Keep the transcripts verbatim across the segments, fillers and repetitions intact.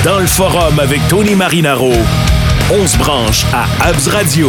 Dans le forum avec Tony Marinaro, on se branche à Abs Radio.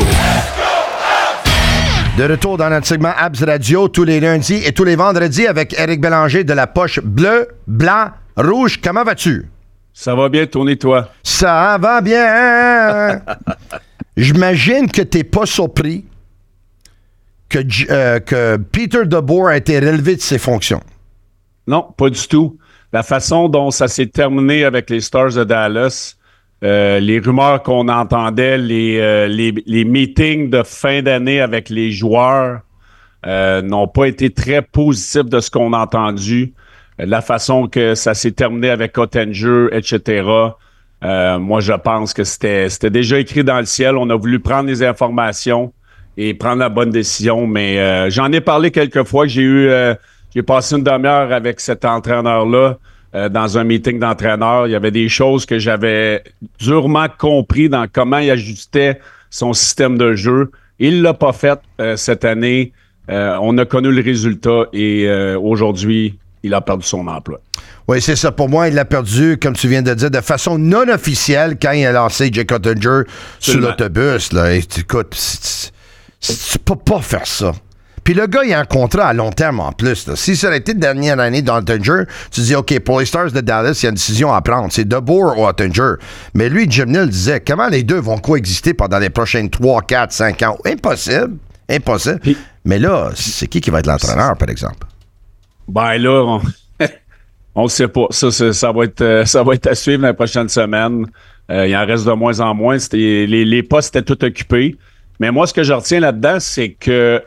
De retour dans notre segment Abs Radio tous les lundis et tous les vendredis avec Éric Bélanger de la poche bleu, blanc, rouge. Comment vas-tu? Ça va bien, Tony, toi? Ça va bien! J'imagine que t'es pas surpris que, euh, que Peter DeBoer a été relevé de ses fonctions. Non, pas du tout. La façon dont ça s'est terminé avec les Stars de Dallas, euh, les rumeurs qu'on entendait, les, euh, les, les meetings de fin d'année avec les joueurs euh, n'ont pas été très positifs de ce qu'on a entendu. La façon que ça s'est terminé avec Oettinger, et cetera. Euh, moi, je pense que c'était, c'était déjà écrit dans le ciel. On a voulu prendre les informations et prendre la bonne décision, mais euh, j'en ai parlé quelques fois. J'ai eu... Euh, J'ai passé une demi-heure avec cet entraîneur-là euh, dans un meeting d'entraîneurs. Il y avait des choses que j'avais durement compris dans comment il ajustait son système de jeu. Il l'a pas fait euh, cette année. Euh, on a connu le résultat et euh, aujourd'hui, il a perdu son emploi. Oui, c'est ça. Pour moi, il l'a perdu, comme tu viens de dire, de façon non officielle quand il a lancé Jake Oettinger sur l'autobus. Là. Et, écoute, c'est, c'est, tu peux pas faire ça. Puis le gars, il a un contrat à long terme en plus. Là. Si ça aurait été la dernière année d'Oettinger, tu dis, OK, pour les Stars de Dallas, il y a une décision à prendre. C'est DeBoer ou Oettinger. Mais lui, Jim Nill disait, comment les deux vont coexister pendant les prochaines trois, quatre, cinq ans? Impossible. Impossible. Puis, mais là, c'est qui qui va être l'entraîneur, par exemple? Ben là, on ne sait pas. Ça, ça, ça, va être, ça va être à suivre dans les prochaines semaines. Euh, il en reste de moins en moins. C'était, les, les postes étaient tout occupés. Mais moi, ce que je retiens là-dedans, c'est que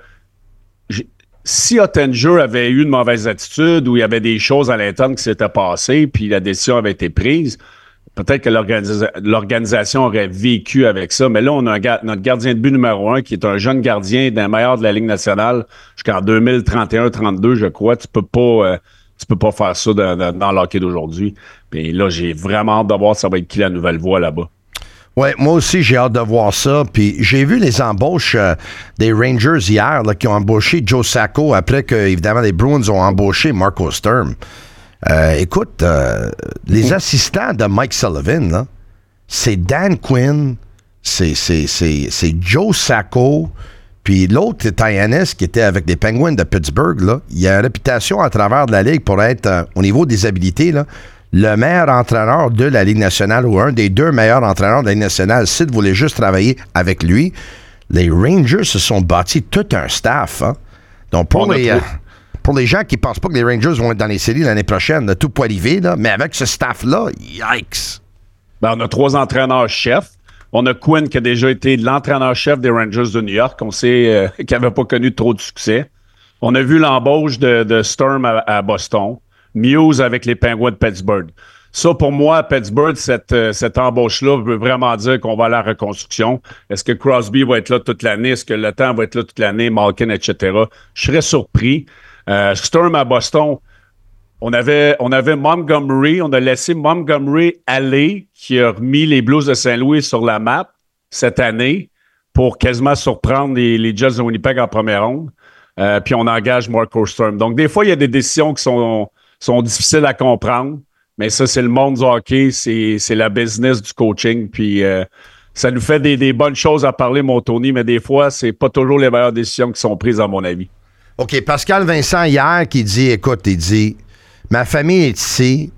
si Oettinger avait eu une mauvaise attitude ou il y avait des choses à l'interne qui s'étaient passées puis la décision avait été prise, peut-être que l'organisa- l'organisation aurait vécu avec ça. Mais là, on a un ga- notre gardien de but numéro un qui est un jeune gardien d'un meilleur de la Ligue nationale jusqu'en deux mille trente et un trente-deux, je crois. Tu peux pas, euh, tu peux pas faire ça dans, dans, dans l'hockey d'aujourd'hui. Puis là, j'ai vraiment hâte de voir ça va être qui la nouvelle voix là-bas. Oui, moi aussi, j'ai hâte de voir ça. Puis j'ai vu les embauches euh, des Rangers hier là, qui ont embauché Joe Sacco après que, évidemment, les Bruins ont embauché Marco Sturm. Euh, écoute, euh, les assistants de Mike Sullivan, là, c'est Dan Quinn, c'est, c'est, c'est, c'est Joe Sacco, puis l'autre, Tyanis, qui était avec les Penguins de Pittsburgh. Là, il a une réputation à travers de la Ligue pour être, euh, au niveau des habilités, là, le meilleur entraîneur de la Ligue nationale ou un des deux meilleurs entraîneurs de la Ligue nationale. Si tu voulais juste travailler avec lui, les Rangers se sont bâtis tout un staff. Hein? Donc, pour les, euh, pour les gens qui ne pensent pas que les Rangers vont être dans les séries l'année prochaine, là, tout peut arriver, là, mais avec ce staff-là, yikes! Ben, on a trois entraîneurs-chefs. On a Quinn qui a déjà été l'entraîneur-chef des Rangers de New York. On sait euh, qu'il n'avait pas connu trop de succès. On a vu l'embauche de, de Sturm à, à Boston. Muse avec les Penguins de Pittsburgh. Ça, pour moi, à Pittsburgh, cette, euh, cette embauche-là veut vraiment dire qu'on va à la reconstruction. Est-ce que Crosby va être là toute l'année? Est-ce que le temps va être là toute l'année? Malkin, et cetera. Je serais surpris. Euh, Sturm à Boston, on avait, on avait Montgomery. On a laissé Montgomery aller, qui a remis les Blues de Saint-Louis sur la map cette année pour quasiment surprendre les, les Jets de Winnipeg en première ronde. Euh, puis on engage Marco Sturm. Donc, des fois, il y a des décisions qui sont... sont difficiles à comprendre, mais ça, c'est le monde du hockey, c'est, c'est la business du coaching, puis euh, ça nous fait des, des bonnes choses à parler, mon Tony, mais des fois, c'est pas toujours les meilleures décisions qui sont prises, à mon avis. OK, Pascal Vincent, hier, qui dit, écoute, il dit, ma famille est ici,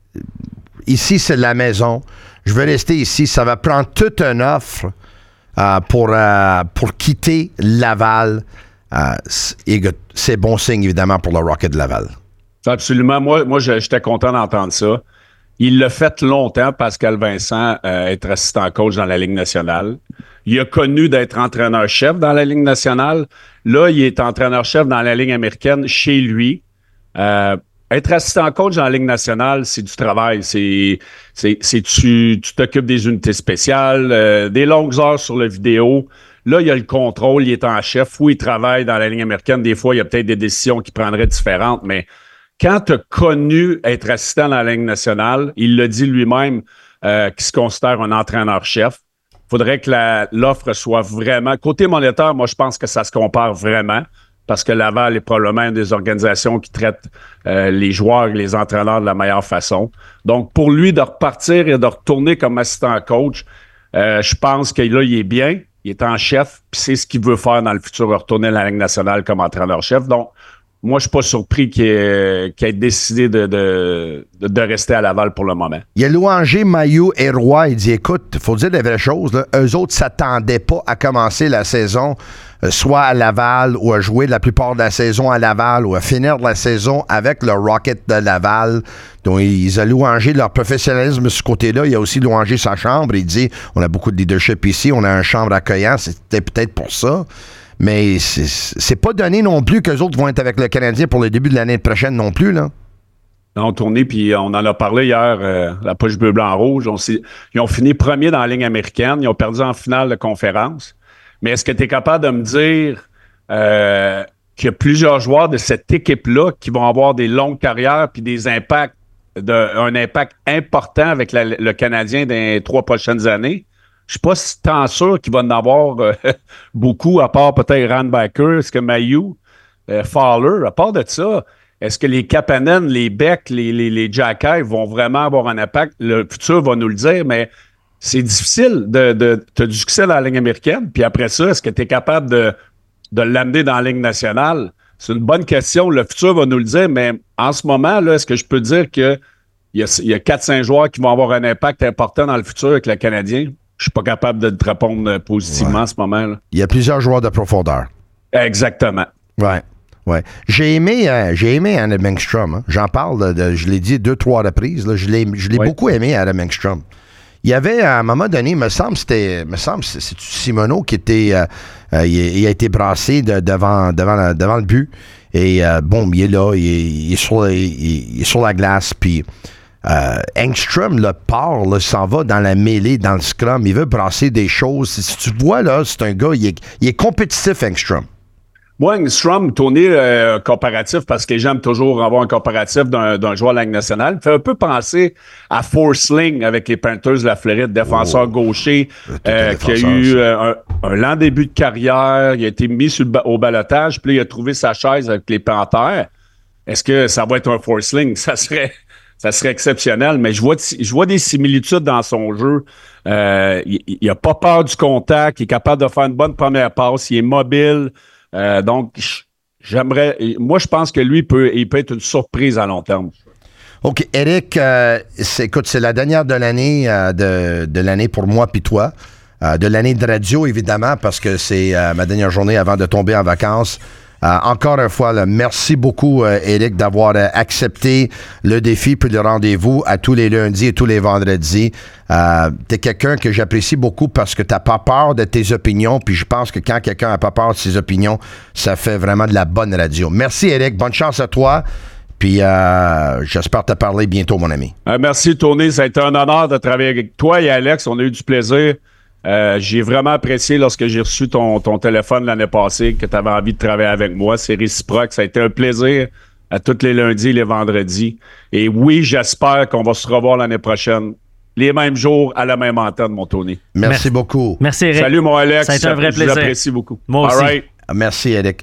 ici, c'est de la maison, je veux rester ici, ça va prendre toute une offre euh, pour, euh, pour quitter Laval. Euh, c'est, c'est bon signe, évidemment, pour le Rocket de Laval. Absolument. Moi, moi j'étais content d'entendre ça. Il l'a fait longtemps, Pascal Vincent, euh, être assistant coach dans la Ligue nationale. Il a connu d'être entraîneur-chef dans la Ligue nationale. Là, il est entraîneur-chef dans la Ligue américaine chez lui. Euh, être assistant coach dans la Ligue nationale, c'est du travail. C'est, c'est, c'est tu, tu t'occupes des unités spéciales, euh, des longues heures sur le vidéo. Là, il y a le contrôle, il est en chef. Oui, il travaille dans la Ligue américaine. Des fois, il y a peut-être des décisions qu'il prendrait différentes, mais quand tu as connu être assistant dans la Ligue nationale, il l'a dit lui-même euh, qu'il se considère un entraîneur-chef. Il faudrait que la, l'offre soit vraiment... Côté monétaire, moi, je pense que ça se compare vraiment parce que Laval est probablement une des organisations qui traite euh, les joueurs et les entraîneurs de la meilleure façon. Donc, pour lui, de repartir et de retourner comme assistant coach, euh, je pense que là, il est bien, il est en chef, puis c'est ce qu'il veut faire dans le futur, retourner à la Ligue nationale comme entraîneur-chef. Donc, moi, je suis pas surpris qu'il ait, qu'il ait décidé de, de, de, de rester à Laval pour le moment. Il y a louangé Mailloux et Roy. Il dit, écoute, il faut dire les vraies choses. Là. Eux autres s'attendaient pas à commencer la saison euh, soit à Laval ou à jouer la plupart de la saison à Laval ou à finir la saison avec le Rocket de Laval. Donc, ils ont louangé leur professionnalisme de ce côté-là. Il a aussi louangé sa chambre. Il dit, on a beaucoup de leadership ici. On a une chambre accueillante. C'était peut-être pour ça. Mais c'est, c'est pas donné non plus qu'eux autres vont être avec le Canadien pour le début de l'année prochaine non plus, là. On tourné, puis on en a parlé hier, euh, la poche bleu, blanc, rouge. On ils ont fini premier dans la ligne américaine. Ils ont perdu en finale de conférence. Mais est-ce que tu es capable de me dire euh, qu'il y a plusieurs joueurs de cette équipe-là qui vont avoir des longues carrières puis des impacts, de, un impact important avec la, le Canadien dans les trois prochaines années? Je suis pas si tant sûr qu'il va en avoir euh, beaucoup, à part peut-être Randbacker, est-ce que Mailloux, euh, Fowler, à part de ça, est-ce que les Kapanen, les Beck, les, les, les Jacky vont vraiment avoir un impact? Le futur va nous le dire, mais c'est difficile de, de, de du succès dans la Ligue américaine. Puis après ça, est-ce que tu es capable de, de l'amener dans la Ligue nationale? C'est une bonne question. Le futur va nous le dire, mais en ce moment, là, est-ce que je peux dire qu'il y a, y a quatre cinq joueurs qui vont avoir un impact important dans le futur avec le Canadien? Je suis pas capable de te répondre positivement ouais. en ce moment, là. Il y a plusieurs joueurs de profondeur. Exactement. Ouais. Ouais. J'ai aimé, euh, j'ai aimé Adam Engstrom. Hein. J'en parle, de, je l'ai dit deux, trois reprises. Là. Je l'ai, je l'ai ouais. beaucoup aimé, Adam Engstrom. Il y avait, à un moment donné, il me semble, c'était, me semble, c'est, c'est Simoneau qui était, euh, euh, il, il a été brassé de, devant, devant, la, devant le but. Et euh, bon, il est là, il est, il est, sur, il, il est sur la glace, puis Euh, Engstrom, le part, là, s'en va dans la mêlée, dans le scrum. Il veut brasser des choses. Si tu vois, là, c'est un gars, il est, il est compétitif, Engstrom. Moi, Engstrom, tourné euh, comparatif, parce que les gens aiment toujours avoir un comparatif d'un, d'un joueur de la Ligue nationale, me fait un peu penser à Forsling avec les Panthers de la Floride, défenseur oh, gaucher, euh, qui a eu euh, un, un lent début de carrière, il a été mis sur le, au balotage, puis là, il a trouvé sa chaise avec les Panthers. Est-ce que ça va être un Forsling? Ça serait... Ça serait exceptionnel, mais je vois, je vois des similitudes dans son jeu. Euh, il n'a pas peur du contact, il est capable de faire une bonne première passe, il est mobile. Euh, donc, j'aimerais. Moi, je pense que lui, peut, il peut être une surprise à long terme. OK. Eric, euh, c'est, écoute, c'est la dernière de l'année, euh, de, de l'année pour moi puis toi. Euh, de l'année de radio, évidemment, parce que c'est euh, ma dernière journée avant de tomber en vacances. Euh, encore une fois, là, merci beaucoup, euh, Eric, d'avoir euh, accepté le défi puis le rendez-vous à tous les lundis et tous les vendredis. Euh, t'es quelqu'un que j'apprécie beaucoup parce que t'as pas peur de tes opinions, puis je pense que quand quelqu'un a pas peur de ses opinions, ça fait vraiment de la bonne radio. Merci, Eric. Bonne chance à toi. Puis euh, j'espère te parler bientôt, mon ami. Euh, merci, Tony. Ça a été un honneur de travailler avec toi et Alex. On a eu du plaisir. Euh, j'ai vraiment apprécié lorsque j'ai reçu ton, ton téléphone l'année passée que tu avais envie de travailler avec moi. C'est réciproque. Ça a été un plaisir à tous les lundis et les vendredis. Et oui, j'espère qu'on va se revoir l'année prochaine. Les mêmes jours, à la même antenne, mon Tony. Merci, Merci beaucoup. Merci, Eric. Salut, mon Alex. Ça a été un vrai plaisir. J'apprécie beaucoup. Moi aussi. All right. Merci, Eric.